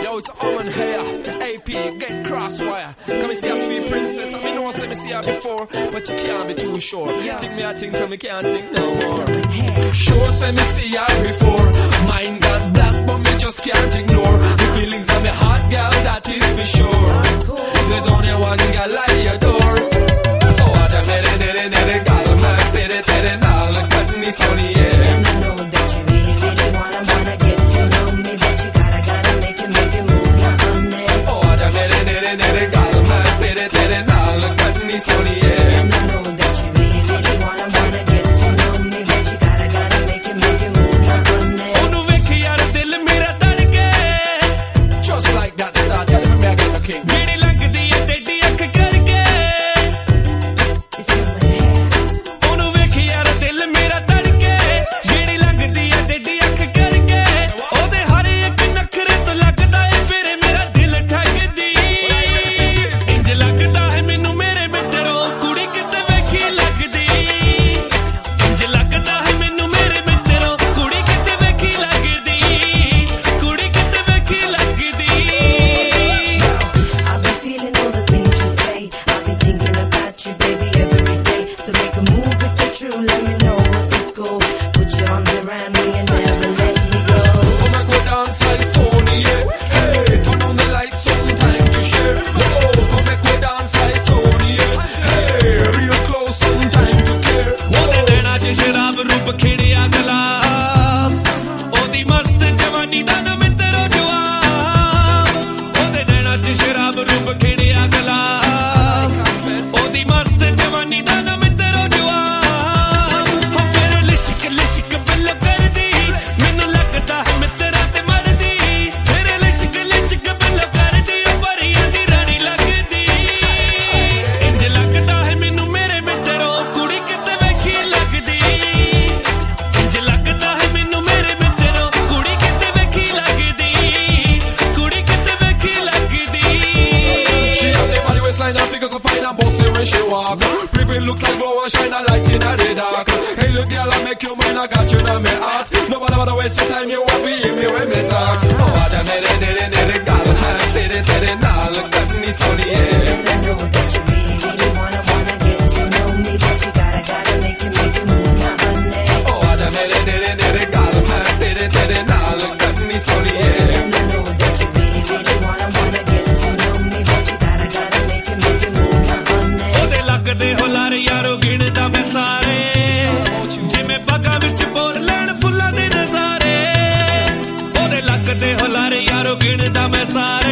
Yo, it's Owen here, AP, get crosswire. Come and see a sweet princess. I mean, no one said me see her before, but you can't be too sure. Think me, I think, tell me can't think no more. Sure, say me see her before. Mind got black, but me just can't ignore. The feelings of me hot girl, that is for sure. There's only one girl I adore. Oh, I just did it, gal, man, did it, now look at me, so yeah. And I know that you really wanna get to know me, but you gotta make it move now, honey. Oh, I just did it, gal, man, did it, now look at me, so yeah. And I know that you really wanna get to know me, but you gotta make it move now, honey. Onu vekh yaar dil mera dhadke, Just like that start, tell me I got the king. jehdi lagdi hai teddi akh karke. It's someone here. Onu vekh yaar dil mera dhadke, jehdi lagdi hai teddi akh karke. Ode har ek nakhre to lagda hai fir mera dil thakdi. Inj lagda hai mainu mere mitro kudi kitte vekhi lagdi. Inj lagda hai mainu mere mitro kudi kitte vekhi lagdi. Kudi kitte vekhi lagdi. I've been feeling all the things you say. I've been thinking about you, baby, every day. So make a move if you're true. Let me know what's the score. Put your arms around me and never let me go. Come and go dance like Sony, yeah. Hey, turn on the lights, some time to share. Oh, come and go dance like Sony, yeah. Hey, real close, some time to care. ਉਹਦੇ ਨੈਣਾ 'ਚ ਸ਼ਰਾਬ ਰੂਪ ਖਿੜਿਆ ਗੁਲਾਬ ਉਹਦੀ ਮਸਤ ਜਵਾਨੀ ਦਾ ਨਾ ਮਿੱਤਰੋ ਜਵਾਬ ਉਹਦੇ ਨੈਣਾ 'ਚ ਸ਼ਰਾਬ ਰੂਪ ਖਿੜਿਆ ਗੁਲਾਬ ਉਹਦੀ ਮਸਤ ਜਵਾਨੀ ਦਾ ਨਾ ਮਿੱਤਰੋ ਜਵਾਬ ਹੋ ਫਿਰ ਲਿਸ਼ਕ ਬੱਲ ਕਰਦੀ ਮੈਨੂੰ ਲੱਗਦਾ ਹੈ ਮਿੱਤਰਾ ਤੇ ਮਰਦੀ ਫਿਰ ਲਿਸ਼ਕ ਬੱਲ ਕਰਦੀ ਉਹ ਪਰੀਆਂ ਦੀ ਰਾਣੀ ਲੱਗਦੀ ਇੰਜ ਲੱਗਦਾ ਹੈ ਮੈਨੂੰ ਮੇਰੇ ਮਿੱਤਰੋ ਕੁੜੀ ਕਿਤੇ ਵੇਖੀ ਲੱਗਦੀ ਇੰਜ ਲੱਗਦਾ ਹੈ ਮੈਨੂੰ ਮੇਰੇ ਮਿੱਤਰੋ ਕੁੜੀ ਕਿਤੇ ਵੇਖੀ ਲੱਗਦੀ ਕੁੜੀ ਕਿਤੇ ਵੇਖੀ ਲੱਗਦੀ She have the body waistline and figures so fine and bossy when she walk. People look like glow and shine a light in the dark. Hey, look, girl, I make you mine, I got you in my heart. Nobody wanna waste your time, you want to hear me when me talk. Oh, I just did it, gal, man, did it, now look at me, so yeah. And I know that you really wanna get to know me, but you gotta make it move now, honey. Oh, I just did it, gal, man, did it, now look at me, so yeah. And I know that you really wanna get to know me, but you gotta make it move now, honey. ਉਹਦੇ ਲੱਗਦੇ ਹੁਲਾਰ ਯਾਰੋ ਗਿਣਦਾ ਮੈਂ ਸਾਰੇ ਜਿਵੇਂ ਬਾਗਾਂ ਵਿੱਚ bore ਲੈਣ ਫੁੱਲਾਂ ਦੇ ਨਜ਼ਾਰੇ ਉਹਦੇ ਲੱਗਦੇ ਹੁਲਾਰ ਯਾਰੋ ਗਿਣਦਾ ਮੈਂ ਸਾਰੇ